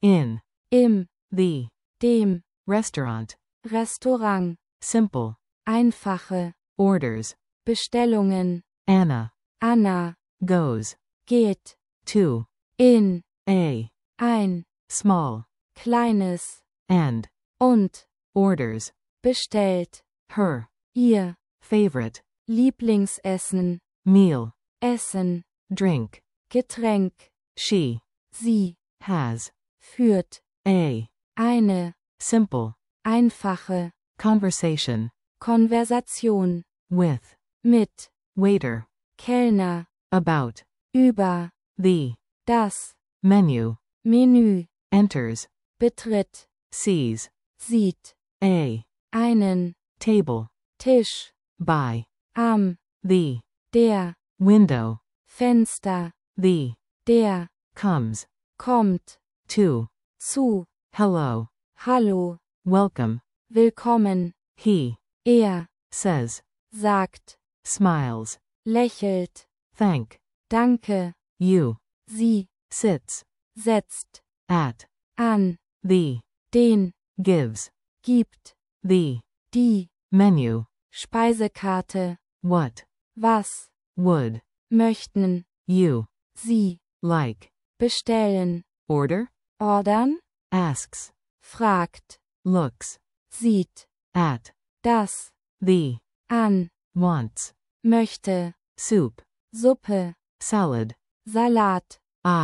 in, im, the, dem, restaurant, Restaurant, simple, einfache, orders, Bestellungen, Anna, Anna, goes, geht, to, in, a, ein, small, kleines, and, und, orders, bestellt, her, ihr, favorite, Lieblingsessen, meal, Essen, drink, Getränk, she, sie, has, führt, a, eine, simple, einfache, conversation, Konversation, with, mit, waiter, Kellner, about, über, the, das, menu, Menü, enters, betritt, sees, sieht, a, einen, table, Tisch, by, am, the, der, window, Fenster, the, der, comes, kommt, to, zu, hello, hallo, welcome, willkommen, he, says, sagt, smiles, lächelt, thank, danke, you, sie, sits, setzt, at, an, the, den, gives, gibt, the, die, menu, Speisekarte, what, was, would, möchten, you, sie, like, bestellen, order, ordern, asks, fragt, looks, sieht, at, das, the, an, wants, möchte, soup, Suppe, salad, Salat,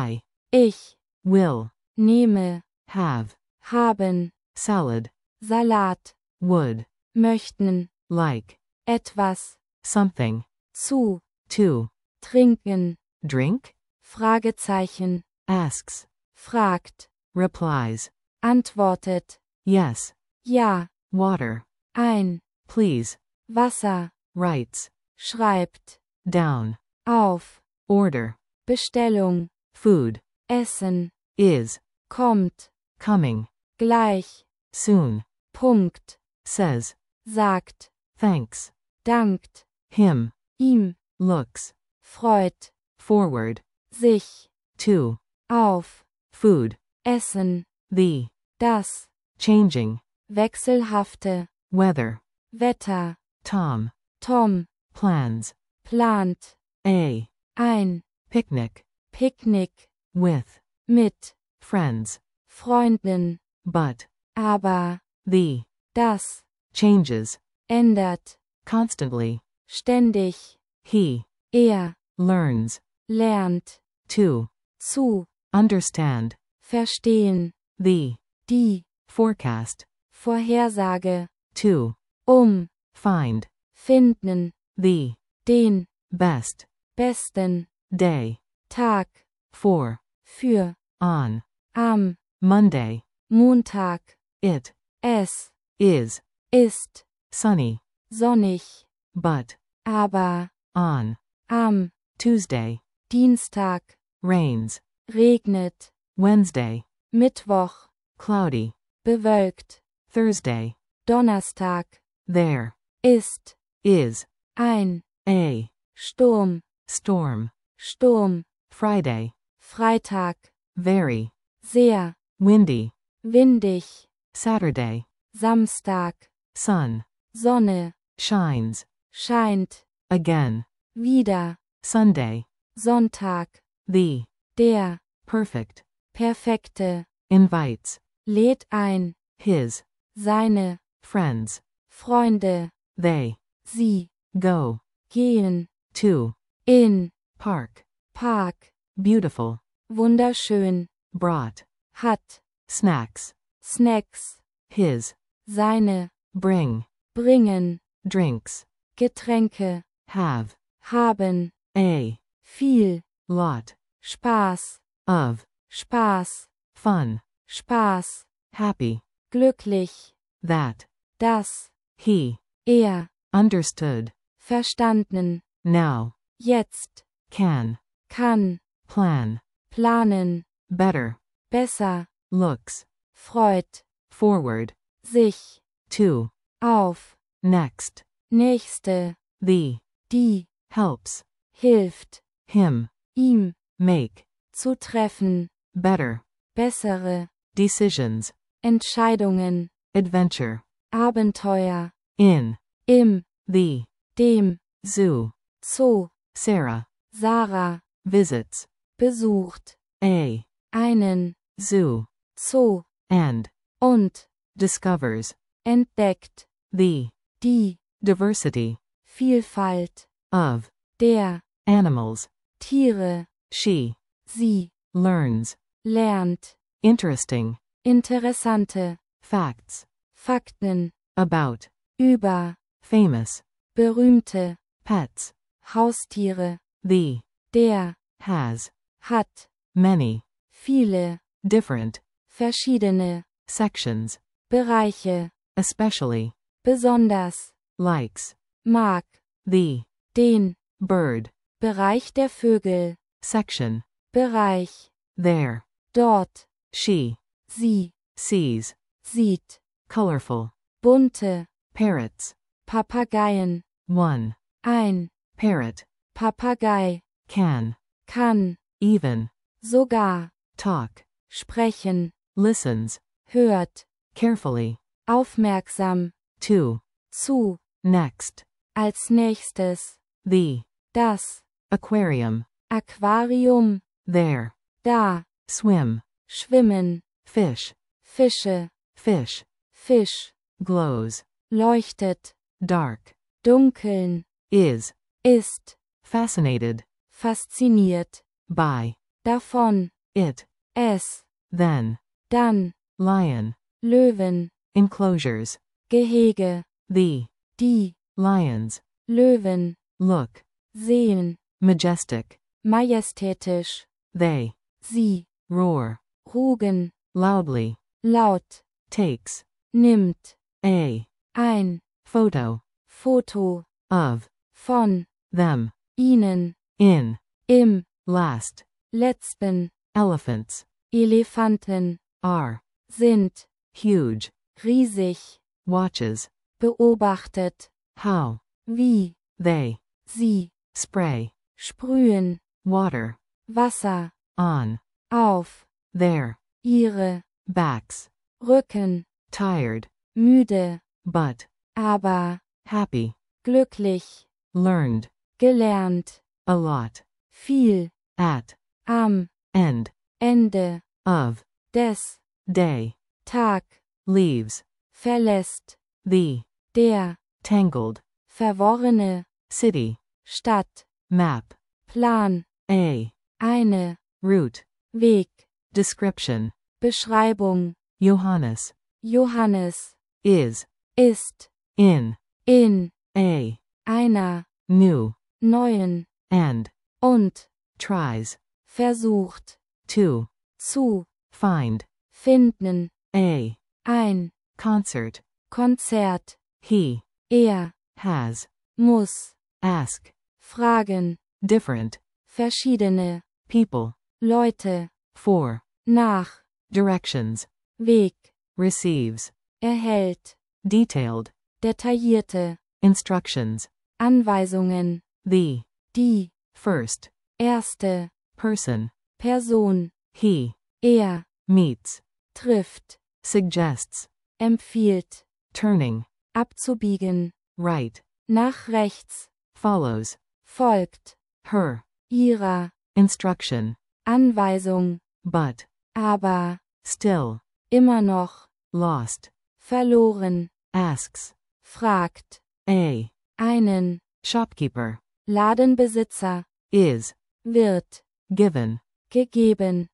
ich, will, nehme, have, haben, salad, Salat, would, möchten, like, etwas, something, zu, to, trinken, drink, Fragezeichen, asks, fragt, replies, antwortet, yes, ja, water, ein, please, Wasser, writes, schreibt, down, auf, order, Bestellung, food, Essen, is, kommt, coming, gleich, soon, Punkt, says, sagt, thanks, dankt, him, ihm, looks, freut, forward, sich, to, auf, food, Essen, the, das, changing, wechselhafte, weather, Wetter, Tom, Tom, plans, plant, a, ein, picnic, Picknick, with, mit, friends, Freunden, but, aber, the, das, changes, ändert, constantly, ständig, he, learns, lernt, to, zu, understand, verstehen, the, die, forecast, Vorhersage, to, find, finden, the, den, best, besten, day, Tag, for, für, on, am, Monday, Montag, it, es, is, ist, sunny, sonnig, but, aber, on, am, Tuesday, Dienstag, rains, regnet, Wednesday, Mittwoch, cloudy, bewölkt, Thursday, Donnerstag, there, ist, is, ein, a, Sturm, storm, Sturm, Friday, Freitag, very, sehr, windy, windig, Saturday, Samstag, sun, Sonne, shines, scheint, again, wieder, Sunday, Sonntag, the, der, perfect, perfekte, invites, lädt ein, his, seine, friends, Freunde, they, sie, go, gehen, to, in, park, Park, beautiful, wunderschön, brought, hat, snacks, Snacks, his, seine, bring, bringen, drinks, Getränke, have, haben, a, viel, lot, Spaß, of, Spaß, fun, Spaß, happy, glücklich, that, das, he, understood, verstanden, now, jetzt, can, kann, plan, planen, better, besser, looks, freut, forward, sich, to, auf, next, nächste, the, die, helps, hilft, him, ihm, make, zu treffen, better, bessere, decisions, Entscheidungen, adventure, Abenteuer, in, im, the, dem, zoo, Zoo, Sarah, Sarah, visits, besucht, einen, zoo, Zoo, and, und, discovers, entdeckt, the, die, diversity, Vielfalt, of, der, animals, Tiere, she, sie, learns, lernt, interesting, interessante, facts, Fakten, about, über, famous, berühmte, pets, Haustiere, the, der, has, hat, many, viele, different, verschiedene, sections, Bereiche, especially, besonders, likes, mag, the, den, bird, Bereich der Vögel, section, Bereich, there, dort, she, sie, sees, sieht, colorful, bunte, parrots, Papageien, one, ein, parrot, Papagei, can, kann, even, sogar, talk, sprechen, listens, hört, carefully, aufmerksam, to, zu, next, als nächstes, the, das, aquarium, Aquarium, there, da, swim, schwimmen, fish, Fische, fish, Fisch, glows, leuchtet, dark, dunkeln, is, ist, fascinated, fasziniert, by, davon, it, es, then, dann, lion, Löwen, enclosures, Gehege, the, die, lions, Löwen, look, sehen, majestic, majestätisch, they, sie, roar, rugen, loudly, laut, takes, nimmt, ein, photo, Foto, of, von, them, ihnen, in, im, last, letzten, elephants, Elefanten, are, sind, huge, riesig, watches, beobachtet, how, wie, they, sie, spray, sprühen, water, Wasser, on, auf, their, ihre, backs, Rücken, tired, müde, but, aber, happy, glücklich, learned, gelernt, a lot, viel, at, am, end, Ende, of, des, day, Tag, leaves, verlässt, the, der, tangled, verworrene, city, Stadt, map, Plan, eine, route, Weg, description, Beschreibung, Johannes, Johannes, is, ist, in, in, a, einer, new, neuen, and, und, tries, versucht, to, zu, find, finden, ein, concert, Konzert, he, has, muss, ask, fragen, different, verschiedene, people, Leute, for, nach, directions, Weg, receives, erhält, detailed, detaillierte, instructions, Anweisungen, the, die, first, erste, person, Person, he, meets, trifft, suggests, empfiehlt, turning, abzubiegen, right, nach rechts, follows, folgt, her, ihrer, instruction, Anweisung, but, aber, still, immer noch, lost, verloren, asks, fragt, einen, shopkeeper, Ladenbesitzer, is, wird, given, gegeben,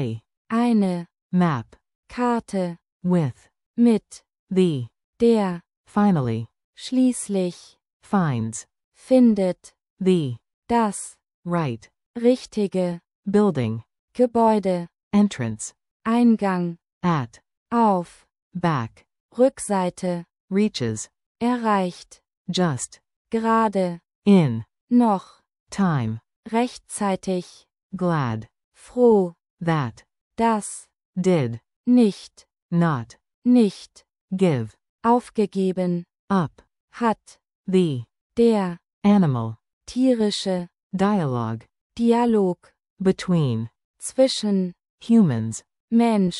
eine, map, Karte, with, mit, the, der, finally, schließlich, finds, findet, the, das, right, richtige, building, Gebäude, entrance, Eingang, at, auf, back, Rückseite, reaches, erreicht, just, gerade, in, noch, time, rechtzeitig, glad, froh, that, das, did, nicht, not, nicht, give, aufgegeben, up, hat, the, der, animal, tierische, dialogue, Dialog, between, zwischen, humans, Mensch,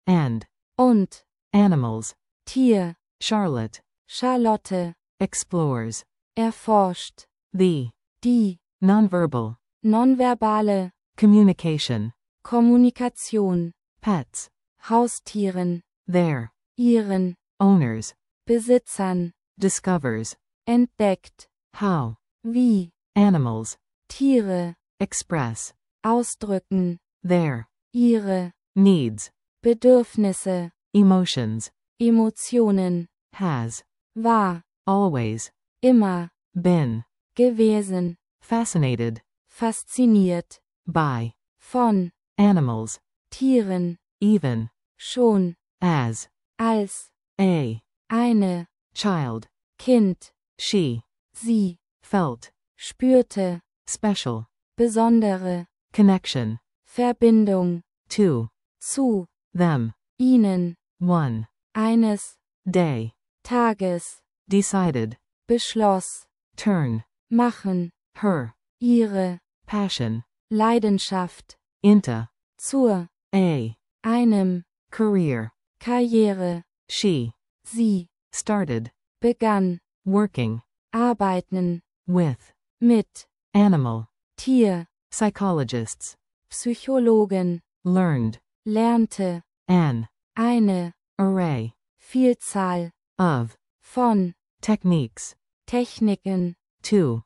and und, animals. Tier, Charlotte Charlotte, explores erforscht, the die, nonverbal nonverbale, communication. Kommunikation, Pets, Haustieren, their ihren, owners, Besitzern, discovers entdeckt, how wie, animals Tiere, express ausdrücken, their ihre, needs, Bedürfnisse, emotions. Emotionen, Has war, always immer, been gewesen, fascinated fasziniert, by von, animals, Tieren, even schon, as als, a eine, child. Kind, She sie, felt spürte, special besondere, connection Verbindung, to zu, them. ihnen, One eines, day Tages, decided beschloss, turn machen, her ihre, passion Leidenschaft, into zur, a einem, career. Karriere, She sie, started begann, working arbeiten, with mit, animal Tier, psychologists. Psychologen, Learned lernte, an eine, array Vielzahl, of von, techniques Techniken, to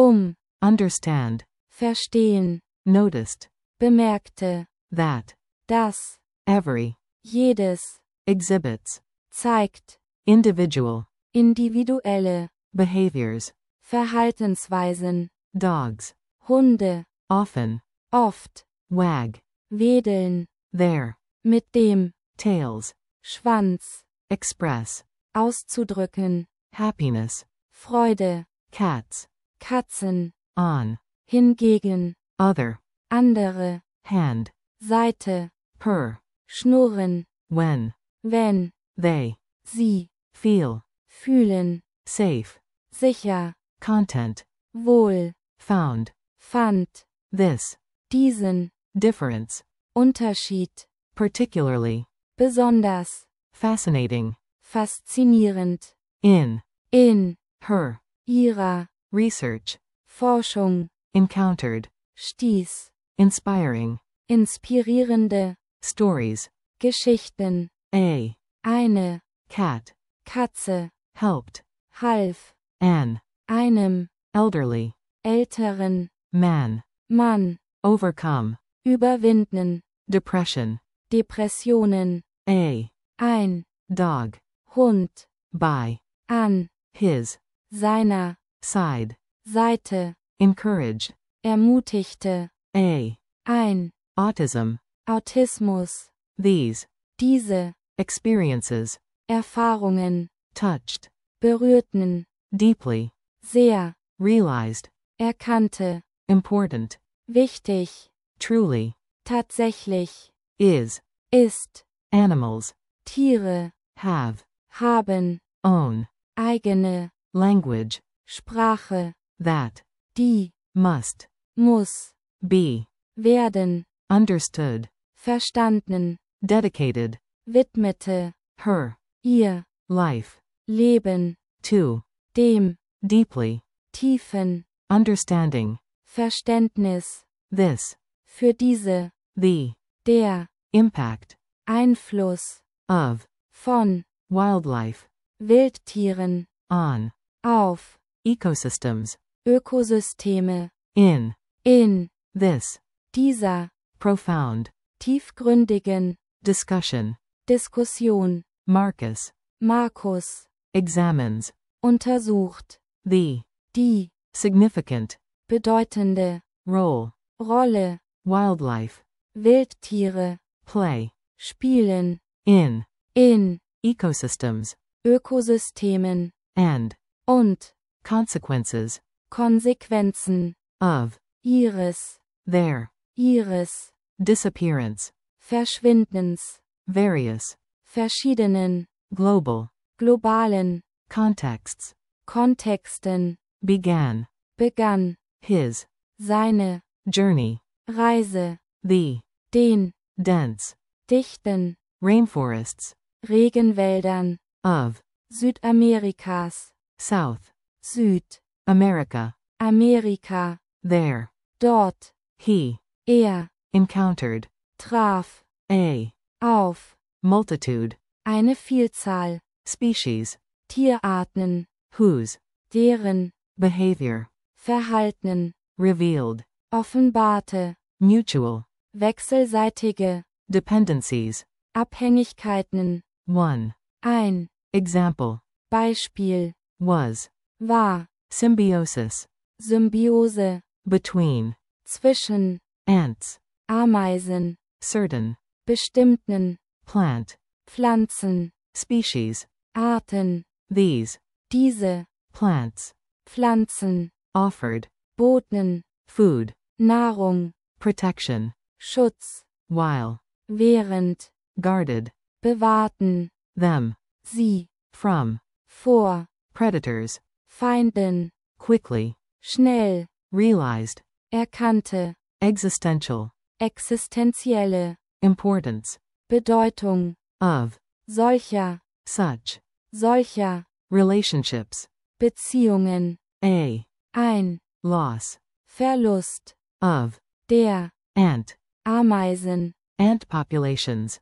understand. verstehen, Noticed bemerkte, that dass, every jedes, exhibits zeigt, individual individuelle, behaviors. Verhaltensweisen, Dogs Hunde, often oft, wag wedeln, their mit dem, tails, Schwanz, express auszudrücken, happiness. Freude, Cats Katzen, on hingegen, other andere, hand Seite, purr schnurren, when wenn, they sie, feel fühlen, safe. sicher, Content wohl, found fand, this diesen, difference Unterschied, particularly besonders, fascinating faszinierend, in in, her ihrer, research. Forschung, Encountered stieß, inspiring inspirierende, stories. Geschichten, A eine, cat Katze, helped half, an einem, elderly älteren, man Mann, overcome überwinden, depression. Depressionen, A ein, dog Hund, by an, his seiner, side Seite, encouraged. ermutigte, A ein, autism. Autismus, These diese, experiences Erfahrungen, touched berührten, deeply, sehr, realized erkannte, important, wichtig, truly tatsächlich, is ist, animals Tiere, have haben, own eigene, language Sprache, that die, must muss, be werden, understood, verstanden, dedicated widmete, her ihr, life Leben, to dem, deeply tiefen, understanding Verständnis, this, für diese, the der, impact Einfluss, of von, wildlife Wildtieren, on auf, ecosystems Ökosysteme, in in, this dieser, profound tiefgründigen, discussion. Diskussion, Marcus Markus, examines untersucht, the die, significant bedeutende, role Rolle, wildlife Wildtiere, play spielen, in in, ecosystems Ökosystemen, and und, consequences Konsequenzen, of ihres, ihres disappearance. Verschwindens, Various verschiedenen, global globalen, contexts Kontexten, began begann, his seine, journey. Reise, The den, dense dichten, rainforests, Regenwäldern, of, Südamerikas, South, Süd, America, Amerika, there, dort, he, encountered, traf, auf, multitude, eine Vielzahl, species, Tierarten, whose, deren, behavior, Verhalten, revealed, offenbarte, mutual, wechselseitige, dependencies, Abhängigkeiten, one, ein, example, Beispiel, was, war, symbiosis, Symbiose, between, zwischen, ants, Ameisen, certain, bestimmten, plant, Pflanzen, species, Arten, these, diese, plants, Pflanzen, offered, boten, food, Nahrung, protection, Schutz, while, während, guarded, bewahrten, them, sie, from, vor, predators, Feinden, quickly, schnell, realized, erkannte, existential, existenzielle, importance, Bedeutung, of, solcher, solcher, relationships, Beziehungen, ein, loss, Verlust, of, der, ant, Ameisen, ant populations,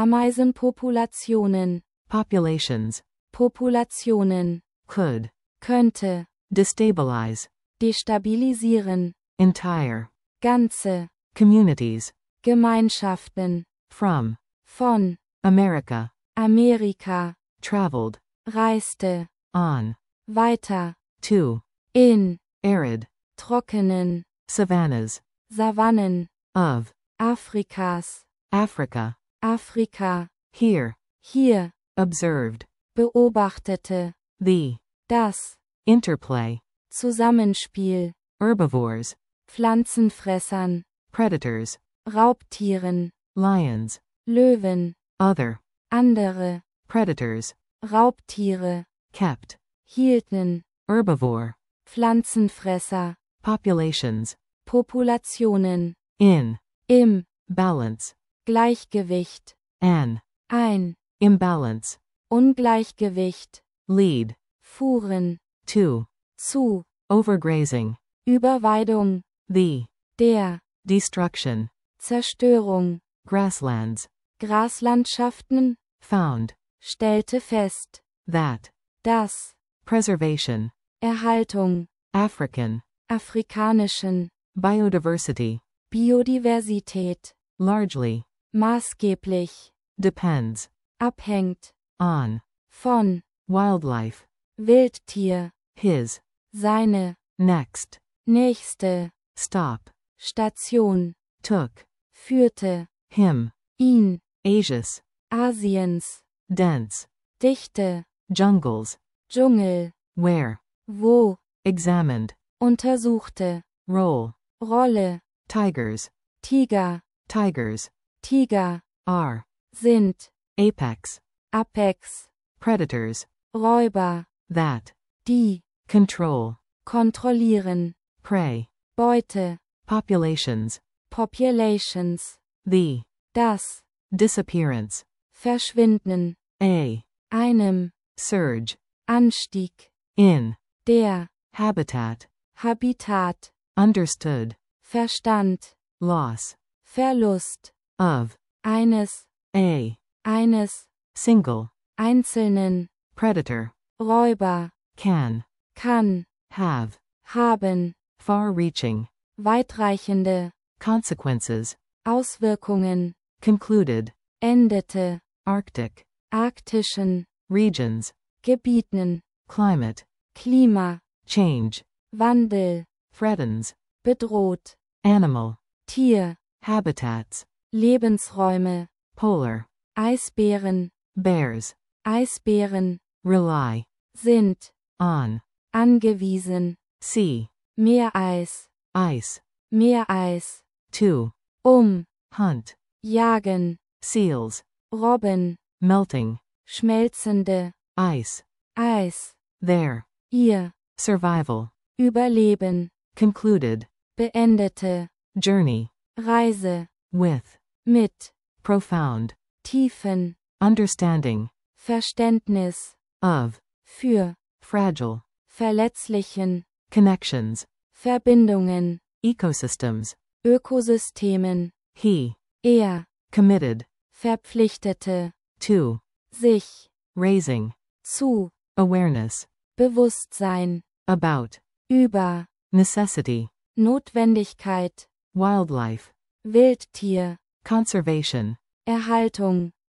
Ameisenpopulationen, populations, Populationen, could, könnte, destabilize, destabilisieren, entire, ganze, communities, Gemeinschaften, from, von, America, Amerika, traveled, reiste, on, weiter, to, in, arid, trockenen, savannas, Savannen, of, Afrikas, Africa, Afrika, here, hier, observed, beobachtete, the, das, interplay, Zusammenspiel, herbivores, Pflanzenfressern, predators, Raubtieren, lions, Löwen, other, andere, predators, Raubtiere, kept, hielten, herbivore, Pflanzenfresser, populations, Populationen, in, im, balance, Gleichgewicht, an, ein, imbalance, Ungleichgewicht, lead, fuhren, to, zu, overgrazing, Überweidung, the, der, destruction, Zerstörung, grasslands, Graslandschaften, found, stellte fest, that, dass, preservation, Erhaltung, African, afrikanischen, biodiversity, Biodiversität, largely, maßgeblich, depends, abhängt, on, von, wildlife, Wildtier, his, seine, next, nächste, stop, Station, took, führte, him, ihn, Asius, Asiens, dense, Dichte, jungles, Dschungel, where, wo, examined, untersuchte, role, Rolle, tigers, Tiger, tigers, Tiger, are, sind, apex, Apex, predators, Räuber, that, die, control, kontrollieren, prey, Beute, populations, Populations, the, das, disappearance, Verschwinden, einem, surge, Anstieg, in, der, habitat, Habitat, understood, Verstand, loss, Verlust, of, eines, eines, single, einzelnen, predator, Räuber, can, have, haben, far-reaching, weitreichende, consequences, Auswirkungen, concluded, endete, Arctic, arktischen, regions, Gebieten, climate, Klima, change, Wandel, threatens, bedroht, animal, Tier, habitats, Lebensräume, polar, Eisbären, bears, Eisbären, rely, sind, on, angewiesen, sea, Meereis, ice, Meereis, to, hunt, jagen, seals, Robben, melting, schmelzende, ice, Eis, there, ihr, survival, Überleben, concluded, beendete, journey, Reise, with, mit, profound, Tiefen, understanding, Verständnis, of, für, fragile, verletzlichen, connections, Verbindungen, ecosystems, Ökosystemen, he, er, committed, Verpflichtete, to, sich, raising, zu, awareness, Bewusstsein, about, über, necessity, Notwendigkeit, wildlife, Wildtier, conservation, Erhaltung,